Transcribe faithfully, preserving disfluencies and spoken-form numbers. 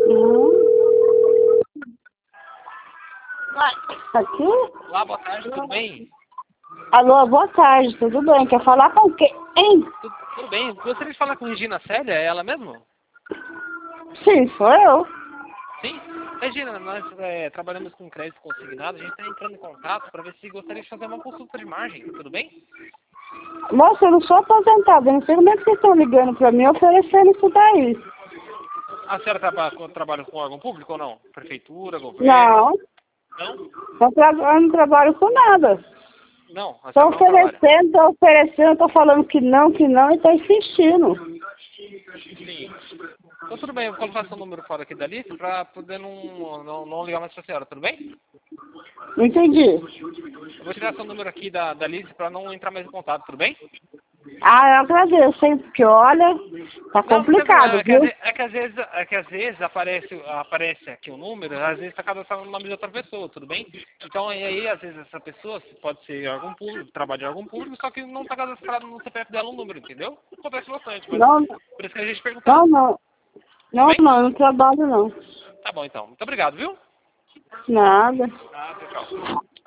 Hum. Aqui? Olá, boa tarde, tudo bem? Alô, boa tarde, tudo bem? Quer falar com quem? Hein? Tudo, tudo bem. Gostaria de falar com Regina Célia, é ela mesmo? Sim, sou eu. Sim? Regina, nós é, trabalhamos com crédito consignado, a gente está entrando em contato para ver se gostaria de fazer uma consulta de margem, tudo bem? Moça, eu não sou aposentada, não sei como é que vocês estão ligando pra mim oferecendo isso daí. A senhora traba, com- trabalha com órgão público ou não? Prefeitura, governo? Não, Não? não tra- eu não trabalho com nada. Não, a Estão senhora não trabalha. oferecendo, estão oferecendo, estou falando que não, que não, e estão insistindo. Sim. Então tudo bem, eu vou colocar seu número fora aqui da lista para poder não, não, não ligar mais para a senhora, tudo bem? Não entendi. Eu vou tirar seu número aqui da, da lista para não entrar mais em contato, tudo bem? Ah, eu agradeço, hein, porque olha, tá Não, não tem problema. complicado, É que às viu? vezes, é que às vezes, é que às vezes aparece, aparece aqui o número, às vezes está cadastrado no nome de outra pessoa, tudo bem? Então aí, aí, às vezes essa pessoa pode ser algum público, trabalha em algum público, só que não está cadastrado no C P F dela um número, entendeu? Acontece bastante, mas Não, por isso que a gente não, perguntando. não, Tudo não, bem? não, eu não trabalho não. Tá bom então. Muito obrigado, viu? Nada. Ah, tchau, tchau.